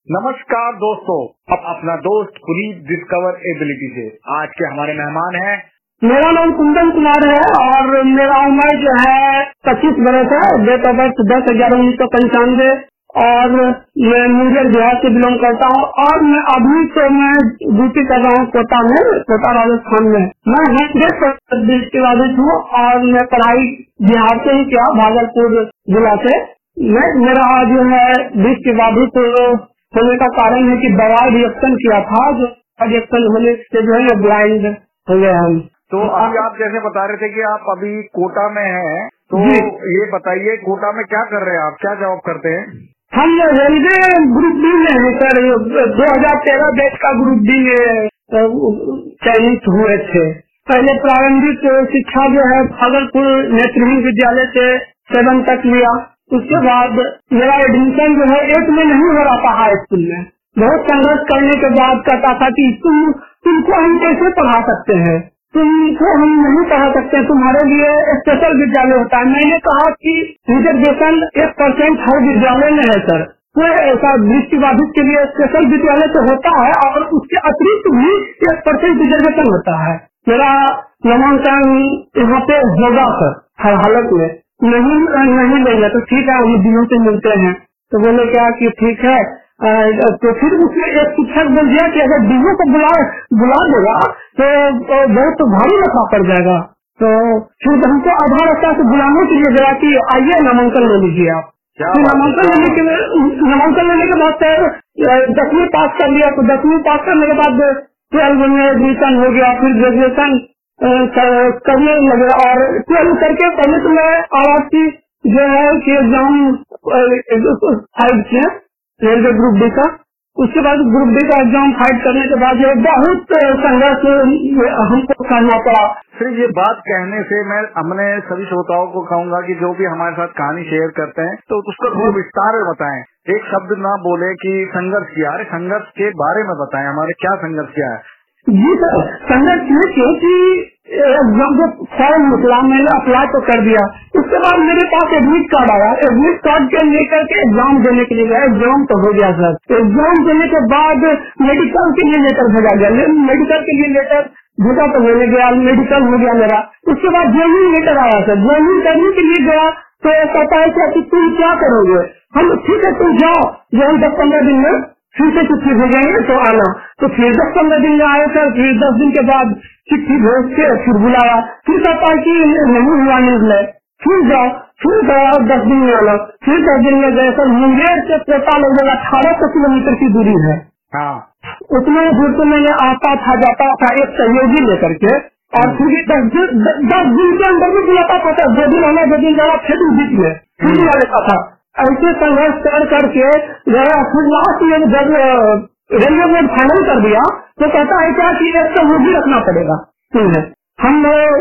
नमस्कार दोस्तों, अब अपना दोस्त पुनीत डिस्कवर एबिलिटी से आज के हमारे मेहमान हैं। मेरा नाम कुंदन कुमार है और मेरा उम्र जो है 25 बरस है। डेट ऑफ बर्थ 10/11/1995 और मैं मुंगेर बिहार से बिलोंग करता हूँ और मैं अभी तो मैं ड्यूटी कर रहा हूँ कोटा में, कोटा राजस्थान में। मैं 100% दृष्टिबाधित हूँ और मैं पढ़ाई बिहार से ही किया, भागलपुर जिला से। मेरा जो है दृष्टिबाधित होने का कारण है कि दवा रिएक्शन किया था, जो रिएक्शन होने से जो है ब्लाइंड हो गए हम। तो अभी आप जैसे बता रहे थे कि आप अभी कोटा में हैं, तो ये बताइए कोटा में क्या कर रहे हैं आप, क्या जॉब करते हैं? हम रेलवे ग्रुप डी में है सर। 2013 बैच का ग्रुप डी चयनित हुए थे। पहले प्रारंभिक शिक्षा जो है भागलपुर नेत्रहीन विद्यालय से 7 तक लिया। उसके बाद मेरा एडमिशन जो है 8 में नहीं हो रहा था हाई स्कूल में। बहुत संघर्ष करने के बाद कहता था कि तुमको हम कैसे पढ़ा सकते हैं, तुमको हम नहीं पढ़ा सकते, तुम्हारे लिए स्पेशल विद्यालय होता है। मैंने कहा कि रिजर्वेशन 1% हर विद्यालय में है सर। कोई ऐसा दृष्टिबाधित के लिए स्पेशल विद्यालय तो होता है और उसके अतिरिक्त भी 1% रिजर्वेशन होता है। मेरा नामांकन यहाँ पे होगा सर हर हालत में। नहीं लेंगे तो ठीक है, हम दिनों से मिलते हैं। तो बोले क्या कि ठीक है। तो फिर उसमें एक शिक्षक बोल दिया कि अगर डीओ को बुला देगा तो बहुत भारी रखा पड़ जाएगा। तो फिर हमको आधा रास्ता से बुलाने के लिए गया कि आइए नामांकन ले लीजिए आप। नामांकन लेने के बाद सर 10वीं पास कर लिया। तो 10वीं पास करने के बाद 12 में एडमिशन हो गया, फिर ग्रेजुएशन करने लगे। और 12 करके पहले तो मैं आवासी जो है कि एग्जाम 5 से रेलवे ग्रुप डी का, उसके बाद ग्रुप डी का एग्जाम 5 करने के बाद जो बहुत संघर्ष हमको करना पड़ा। सिर्फ ये बात कहने से मैं अपने सभी श्रोताओं को कहूंगा कि जो भी हमारे साथ कहानी शेयर करते हैं तो उसको थोड़ा विस्तार में बताएं, एक शब्द ना बोले कि संघर्ष किया। अरे संघर्ष के बारे में बताएं, हमारे क्या संघर्ष किया है? जी सर, संघर्ष ये क्योंकि एग्जाम जो फॉर्म निकला मैंने अप्लाई तो कर दिया। उसके बाद मेरे पास एडमिट कार्ड आया। एडमिट कार्ड के लेकर के एग्जाम देने के लिए गया। एग्जाम तो हो गया सर। एग्जाम देने के बाद मेडिकल के लिए लेटर भेजा गया। मेडिकल के लिए लेटर भेजा तो मैंने गया, मेडिकल हो गया मेरा। उसके बाद ज्वाइनिंग लेटर आया सर। ज्वाइनिंग करने के लिए गया तो कहता है कि तुम क्या करोगे? हम ठीक है तुम जाओ, जो 10-15 दिन में फिर से चिट्ठी भेजेंगे तो आना। तो फिर 10-15 दिन में आए सर। फिर 10 दिन के बाद चिट्ठी भेज के फिर बुलाया। फिर कहता है कि नहीं हुआ निकले, फिर जाओ, फिर गया 10 दिन में आना। फिर 10 दिन में गए सर। मुंगेर से कोटा लगभग 1800 किलोमीटर की दूरी है। उतने दूर से मैंने आता था जाता था एक सहयोगी लेकर के, और फिर 10 दिन के अंदर भी बुलाता था। 2 दिन आना 2 दिन जाना, फिर बीच में फिर लेता था। ऐसे संघर्ष कर करके गया। फिर लास्ट में जब रेलवे बोर्ड फाइनल कर दिया तो कहता है क्या कि एक सहयोगी रखना पड़ेगा। हम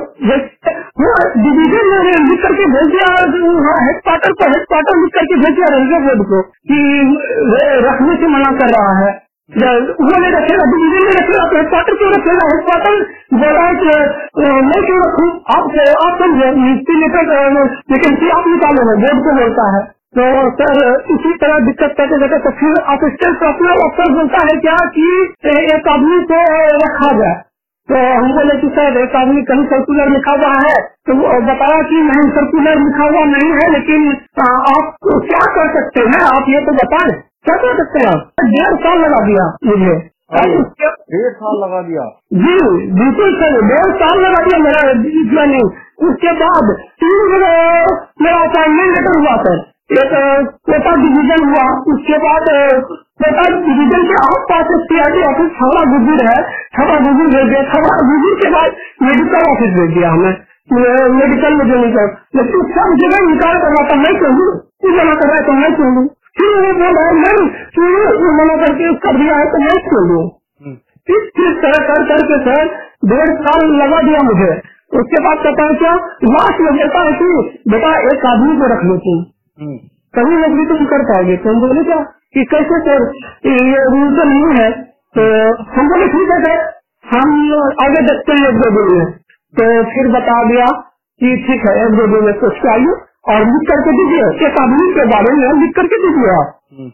डिवीजन में लिख करके भेज दिया, हेडक्वार्टर लिख करके भेज दिया रेलवे बोर्ड को कि रखने से मना कर रहा है। उन्होंने रखेगा, डिवीजन में रखेगा तो हेडक्वार्टर क्यों रखेगा? हेडक्वार्टर बोला है कि मैं क्यों रखूँ, आप समझे वैकेंसी आप निकालो, बोर्ड को बोलता है। तो सर इसी तरह दिक्कत करते रहते। तो फिर असिस्टेंट प्रोफेसर अफसर बोलता है क्या कि एक आदमी को रखा जाए। तो हम बोले कि सर एक आदमी कहीं सर्कुलर लिखा हुआ है। तो बताया कि नहीं सर्कुलर लिखा हुआ नहीं है, लेकिन आप क्या कर सकते हैं, आप ये तो बताएं क्या कर सकते हैं आप। 1.5 साल लगा दिया मुझे। 1.5 साल लगा दिया? जी बिल्कुल सर, 1.5 साल लगा दिया मेरा नहीं। उसके बाद 3 मेरा अपॉइंटमेंट लेटर हुआ सर। एक कोटा डिवीजन हुआ। उसके बाद कोटा डिवीजन के आसपास CID ऑफिस छावड़ा गुजर है, छावड़ा गुजर भेज दिया। छावड़ा गुजर के बाद मेडिकल ऑफिस भेज दिया हमें, मेडिकल में जो निकल। लेकिन सब जगह निकाल करना था, मैं क्यों लूँ, तू मना कर रहा है तो मैं क्यों लूँ। फिर वो बोल रहा है नहीं क्यों मना करके कर दिया है तो मैं क्यों लूँ। इस तरह कर करके सर 1.5 साल लगा दिया मुझे। उसके बाद कहता है क्या लास्ट में कहता है कि बेटा एक आदमी को रख लो तुम, कभी नौकरी तुम कर पाओगे। तो हम बोले क्या कि कैसे सर, ये रूल तो नहीं है। तो हम बोले ठीक है सर, हम आगे देखते हैं 1-2 दिन में। तो फिर बता दिया कि ठीक है 1-2 दिन में सोच के आइए और लिख करके दीजिए, एक आदमी के बारे में लिख करके दीजिए आप।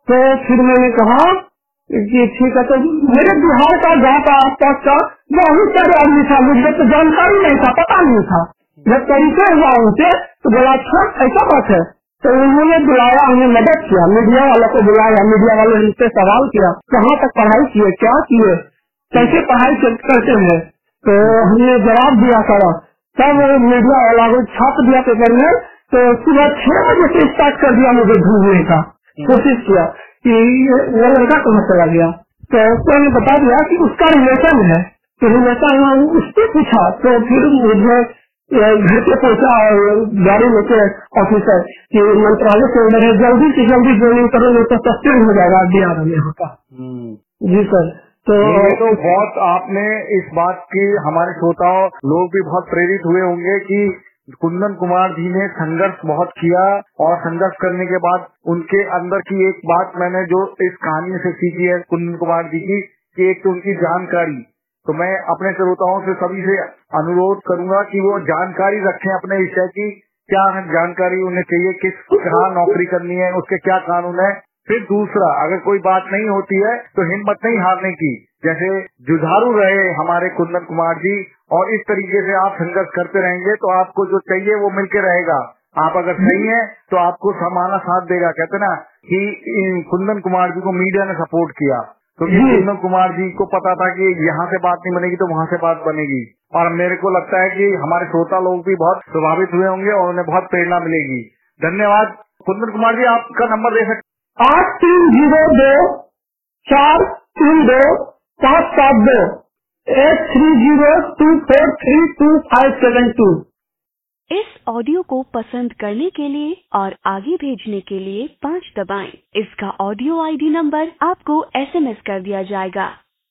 तो फिर मैंने कहा कि ठीक है। तो मेरे बिहार का गाँव का आसपास का बहुत सारे आदमी था, मुझे तो जानकारी नहीं था, पता नहीं था। जब परिचय हुआ उनसे तो बोला अच्छा ऐसा बात है। तो उन्होंने बुलाया, हमें मदद किया, मीडिया वालों को बुलाया, मीडिया वालों ने उनसे सवाल किया कहाँ तक पढ़ाई किए, क्या किए, कैसे पढ़ाई करते हैं। तो हमने जवाब दिया सारा। तब मीडिया वाला को छाप दिया पेपर में। तो सुबह 6 बजे से स्टार्ट कर दिया मुझे ढूंढने का, कोशिश किया कि वो लड़का कहाँ चला गया। तो उसने बता दिया कि उसका रिलेशन है। तो रिलेशन उससे पूछा तो फिर मुझे घर पे पहुंचा गाड़ी लेके ऑफिसर कि मंत्रालय के अंदर है, जल्दी से जल्दी ज्वाइनिंग करो नहीं तो सस्पेंड हो जाएगा बिहार में यहाँ का। जी सर। तो ये तो बहुत आपने इस बात की हमारे श्रोताओं लोग भी बहुत प्रेरित हुए होंगे कि कुंदन कुमार जी ने संघर्ष बहुत किया और संघर्ष करने के बाद उनके अंदर की एक बात मैंने जो इस कहानी से सीखी है कुंदन कुमार जी की, कि एक तो उनकी जानकारी। तो मैं अपने श्रोताओं से सभी से अनुरोध करूंगा कि वो जानकारी रखें अपने विषय की, क्या जानकारी उन्हें चाहिए, किस कहाँ नौकरी करनी है, उसके क्या कानून है। फिर दूसरा, अगर कोई बात नहीं होती है तो हिम्मत नहीं हारने की, जैसे जुझारू रहे हमारे कुंदन कुमार जी, और इस तरीके से आप संघर्ष करते रहेंगे तो आपको जो चाहिए वो मिलके रहेगा। आप अगर सही है तो आपको समाना साथ देगा। कहते ना कि कुंदन कुमार जी को मीडिया ने सपोर्ट किया, तो कुंदन कुमार जी को पता था कि यहाँ से बात नहीं बनेगी तो वहाँ से बात बनेगी। और मेरे को लगता है कि हमारे श्रोता लोग भी बहुत प्रभावित हुए होंगे और उन्हें बहुत प्रेरणा मिलेगी। धन्यवाद कुंदन कुमार जी, आपका नंबर दे सकते 8302-432-572 8302432572। इस ऑडियो को पसंद करने के लिए और आगे भेजने के लिए 5 दबाएं। इसका ऑडियो ID नंबर आपको SMS कर दिया जाएगा।